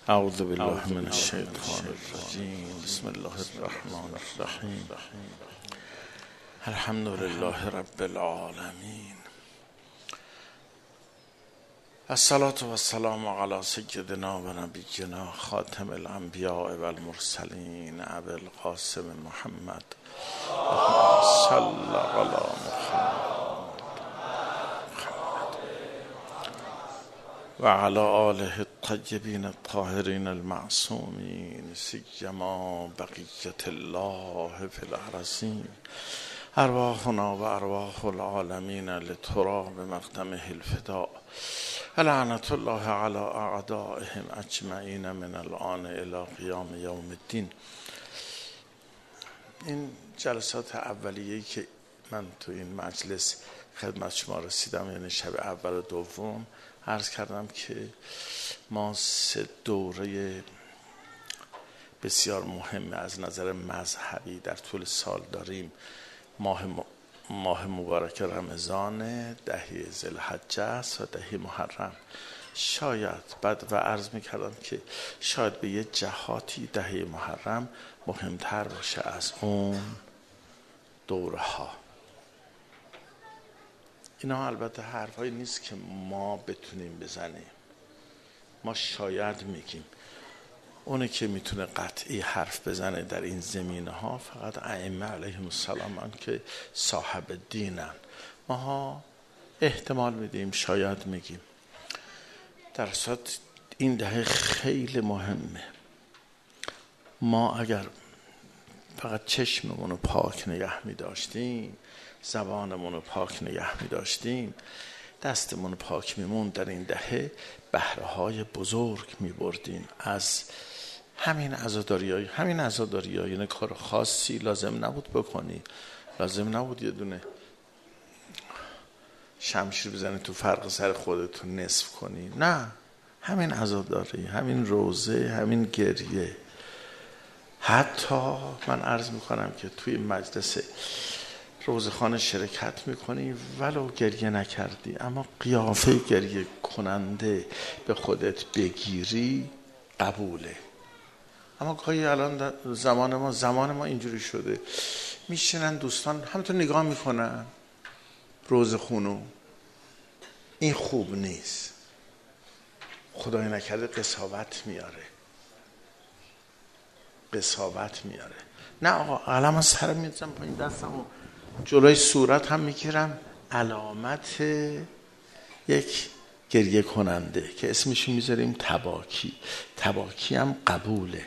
اعوذ بالله من الشیطان الرجیم. بسم الله الرحمن الرحیم. الحمد لله رب العالمین. الصلاة و السلام علی سیدنا و نبینا خاتم الانبیاء و المرسلین ابی القاسم محمد صلی علی محمد و علی آله الطیبین الطاهرین المعصومین سیما بقیت الله فی الارضین. ارواحنا و ارواح العالمین لتراب مقدمه الفداء. لعنت الله علی اعدائهم اجمعین من الان الی قیام یوم الدین. این جلسات اولیه‌ای که من تو این مجلس خدمت شما رسیدم، یعنی شب اول و دوم، عرض کردم که ما 3 دوره بسیار مهم از نظر مذهبی در طول سال داریم. ماه مبارک رمضان، 10 ذوالحجه است و 10 محرم. شاید بعد و عرض می‌کردم که شاید به یه جهاتی 10 محرم مهمتر باشه از اون دوره ها. اینا البته حرفایی نیست که ما بتونیم بزنیم، ما شاید میگیم. اونه که میتونه قطعی حرف بزنه در این زمینه ها فقط ائمه علیهم السلام که صاحب دینن. ماها احتمال میدیم، شاید میگیم. در صورت این دهه خیلی مهمه. ما اگر فقط چشممونو پاک نگه میداشتیم، زبانمونو پاک نگه میداشتیم، دستمونو پاک میمون، در این دهه بهره‌های بزرگ میبردیم از همین عزاداری‌ها. همین عزاداری‌ها یعنی کار خاصی لازم نبود بکنی، لازم نبود یه دونه شمشیر بزنی تو فرق سر خودتو نصف کنی، نه، همین عزاداری، همین روزه، همین گریه. حتی من عرض میکنم که توی مجلس روزخانه شرکت میکنی ولو گریه نکردی، اما قیافه گریه کننده به خودت بگیری قبوله. اما گاهی الان زمان ما اینجوری شده، میشینن دوستان همینطور نگاه میکنن روزخونو. این خوب نیست، خدای نکرده قساوت میاره. نه آقا، قلم سر میزنم پایین، دستمو جلوی صورت هم میگیرم، علامت یک گریه کننده که اسمشو میذاریم تباکی هم قبوله.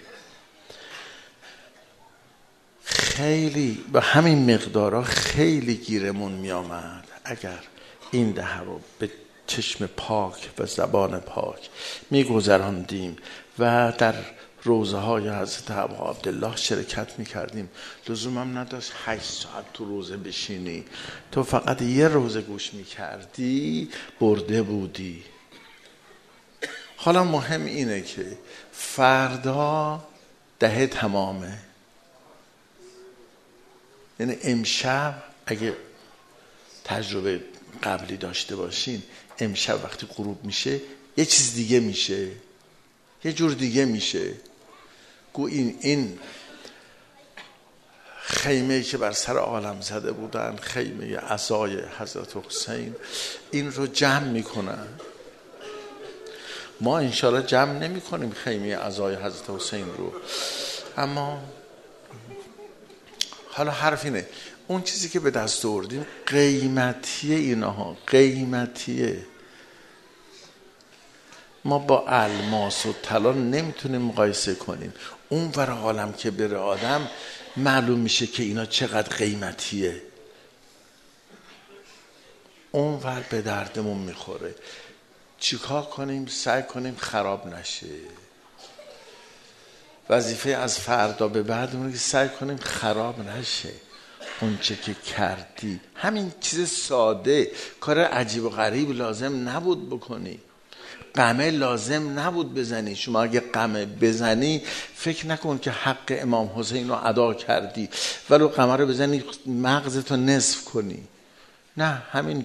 خیلی به همین مقدارا خیلی گیرمون میامد اگر این دهه رو به چشم پاک و زبان پاک میگذراندیم و در روزه های حضرت ابا عبدالله شرکت میکردیم. لزوم هم نداشت 8 ساعت تو روزه بشینی، تو فقط یه روزه گوش میکردی برده بودی. حالا مهم اینه که فردا دهه تمامه، یعنی امشب اگه تجربه قبلی داشته باشین، امشب وقتی غروب میشه یه چیز دیگه میشه، یه جور دیگه میشه. گو این خیمه‌ای که بر سر عالم زده بودن، خیمه عزای حضرت حسین، این رو جمع میکنن. ما انشاءالله جمع نمی کنیم خیمه عزای حضرت حسین رو، اما حالا حرف اینه اون چیزی که به دست آوردیم قیمتیه. اینها قیمتیه. ما با الماس و طلا نمیتونیم مقایسه کنیم. اون ور عالم که بره آدم معلوم میشه که اینا چقدر قیمتیه. اون ور به دردمون میخوره. چیکار کنیم؟ سعی کنیم خراب نشه. وظیفه از فردا به بعدمون که سعی کنیم خراب نشه. اون چه که کردی، همین چیز ساده، کار عجیب و غریب لازم نبود بکنی. قمه لازم نبود بزنی. شما اگه قمه بزنی فکر نکن که حق امام حسین رو ادا کردی، ولو قمه رو بزنی مغزتو نصف کنی. نه، همین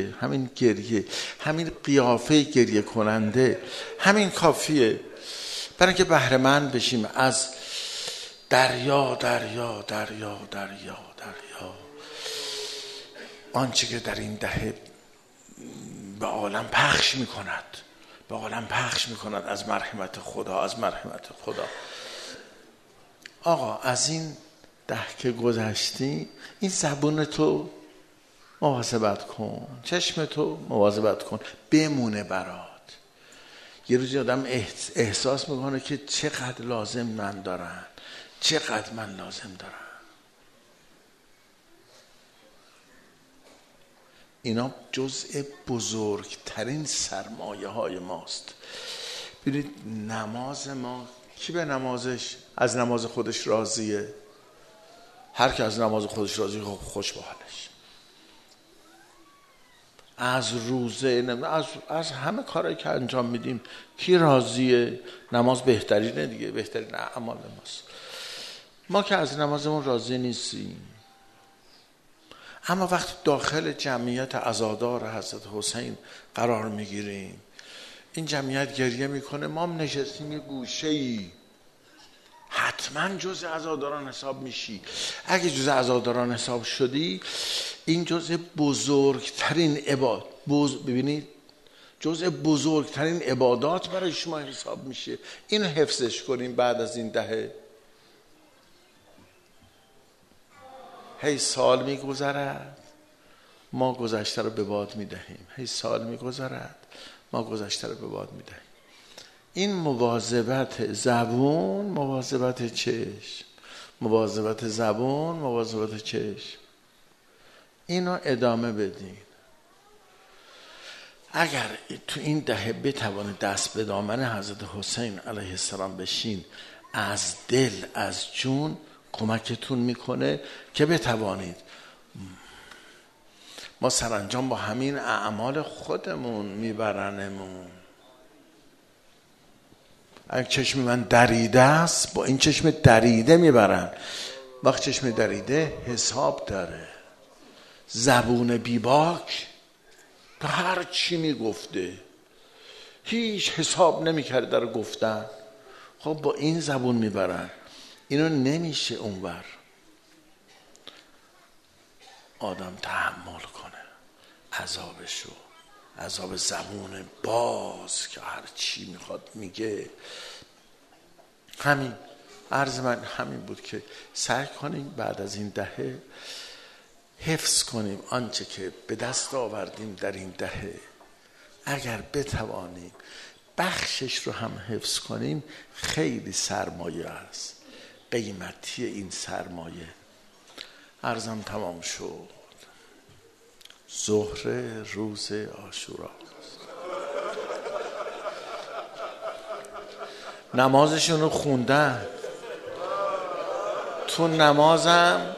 گریه، همین قیافه گریه کننده، همین کافیه. برای اینکه بهره مند بشیم از دریا دریا دریا دریا دریا، آنچه که در این دهه به عالم پخش میکند، به عالم پخش میکند از مرحمت خدا، از مرحمت خدا. آقا از این ده که گذشتی، این زبون تو مواظبت کن، چشم تو مواظبت کن، بمونه برات. یه روزی آدم احساس میکنه که چقدر لازم من دارن، چقدر من لازم دارم. اینا جزء بزرگترین سرمایه های ماست. ببینید نماز ما، کی به نمازش از نماز خودش راضیه؟ هر که از نماز خودش راضیه خوش به حالش. از روزه، از همه کارهایی که انجام میدیم کی راضیه؟ نماز بهترینه دیگه، بهترین اعمال ماست. ما که از نمازمون راضی نیستیم. اما وقتی داخل جمعیت عزادار حضرت حسین قرار میگیریم، این جمعیت گریه میکنه، ما هم نشستیم یه گوشه‌ای، حتما جزء عزاداران حساب میشی. اگه جزء عزاداران حساب شدی، این جزء بزرگترین ببینید جزء بزرگترین عبادات برای شما حساب میشه. اینو حفظش کنیم بعد از این دهه. هی سال میگذرد ما گذشته رو به باد میدهیم، هی سال میگذرد ما گذشته رو به باد میدهیم. این مواظبت زبون، مواظبت چشم، مواظبت زبون، مواظبت چشم، اینو ادامه بدین. اگر تو این دهه بتوانید دست به دامن حضرت حسین علیه السلام بشین، از دل از جون کمکتون میکنه که بتوانید. ما سرانجام با همین اعمال خودمون میبرنمون. اگه چشم من دریده است، با این چشم دریده میبرن. وقت چشم دریده حساب داره. زبون بیباک تا هر چی میگفته هیچ حساب نمیکرده در گفتن، خب با این زبون میبرن. اینو نمیشه اونور آدم تحمل کنه عذابشو، عذاب زبون باز که هر چی میخواد میگه. همین عرض من همین بود که سعی کنیم بعد از این دهه حفظ کنیم آنچه که به دست آوردیم در این دهه. اگر بتوانیم بخشش رو هم حفظ کنیم، خیلی سرمایه است. قیمتی این سرمایه. عرضم تمام شد. ظهر روز عاشورا، نمازشون رو خوندن. تو نمازم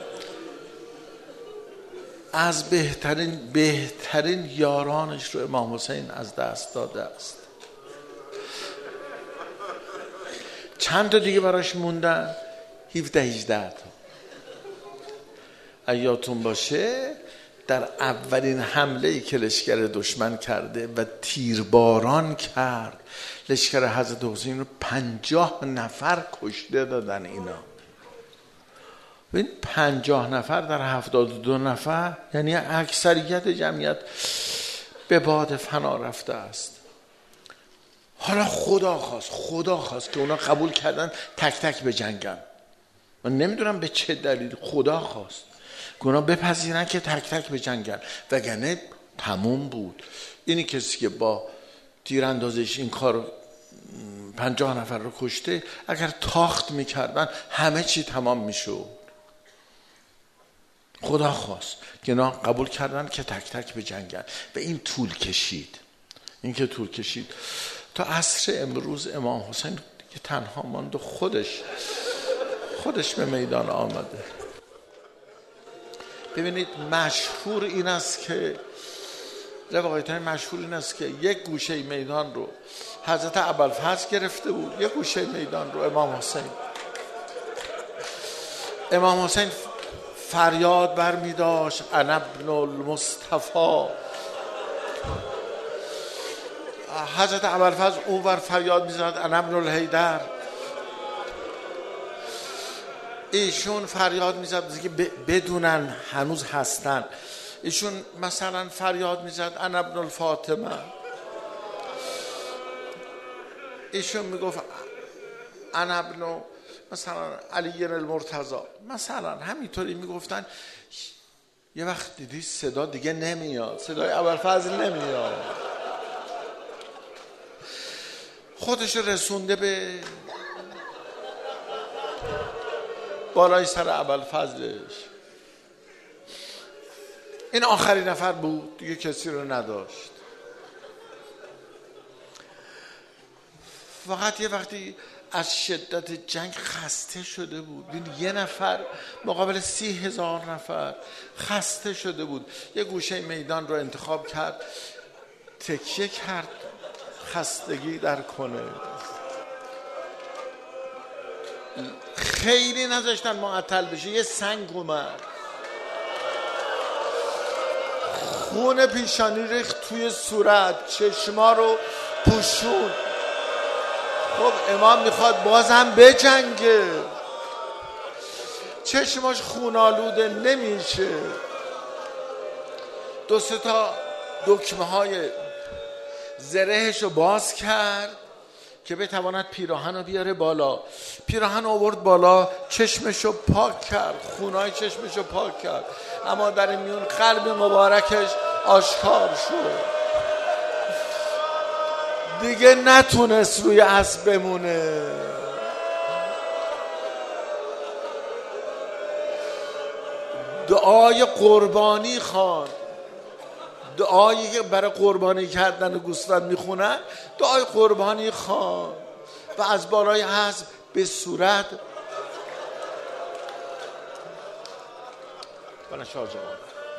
از بهترین یارانش رو امام حسین از دست داده است. چند تا دیگه براش موندن، 17-18 تا. ایاتون باشه در اولین حمله‌ای که لشکر دشمن کرده و تیرباران کرد، لشکر حضرت حسین رو 50 نفر کشته دادن. اینا ببین 50 نفر در 72 نفر، یعنی اکثریت جمعیت به باد فنا رفته است. حالا خدا خواست که اونا قبول کردن تک تک به جنگن. من نمیدونم به چه دلیل خدا خواست که اونا بپذیرن که تک تک به جنگن، وگرنه تموم بود. اینی کسی که با تیراندازش این کار 50 نفر رو کشته، اگر تاخت میکردن همه چی تمام میشد. خدا خواست که اونا قبول کردن که تک تک به جنگن و این طول کشید. این که طول کشید تا عصر امروز امام حسین که تنها ماند و خودش به میدان آمده. ببینید مشهور این است که روایت‌های مشهور این است که یک گوشه میدان رو حضرت ابوالفضل گرفته بود، یک گوشه میدان رو امام حسین. امام حسین فریاد برمی داشت انا ابن المصطفی. حضرت ابوالفضل اونور فریاد میزد انا ابن الحیدر، ایشون فریاد میزد که بدونن هنوز هستن. ایشون مثلا فریاد میزد انا ابن الفاطمه، ایشون میگفت انا ابن مثلا علی المرتضی، مثلا همینطوری میگفتن. یه وقت دیدی صدا دیگه نمیاد، صدای ابوالفضل نمیاد، خودش رسونده به بالای سر ابوالفضلش. این آخرین نفر بود، دیگه کسی رو نداشت. فقط یه وقتی از شدت جنگ خسته شده بود، ببین یه نفر مقابل 30,000 نفر خسته شده بود، یه گوشه میدان رو انتخاب کرد، تکیه کرد، خستگی در کنه. خیلی نذاشتن معطل بشه، یه سنگ اومد، خون پیشانی ریخت توی صورت، چشما رو پوشون. خب امام میخواد بازم بجنگه، چشماش خونالوده نمیشه. 2-3 تا دکمه های زرهش رو باز کرد که بتواند پیراهن رو بیاره بالا. پیراهن آورد بالا، چشمش رو پاک کرد، خونای چشمش رو پاک کرد، اما در این میون قلب مبارکش آشکار شد. دیگه نتونست روی اسب بمونه. دعای قربانی خواند، دعایی که برای قربانی کردن گوسفند میخونن، دعای قربانی خواند و از بالای اسب به صورت بنا شاه جوان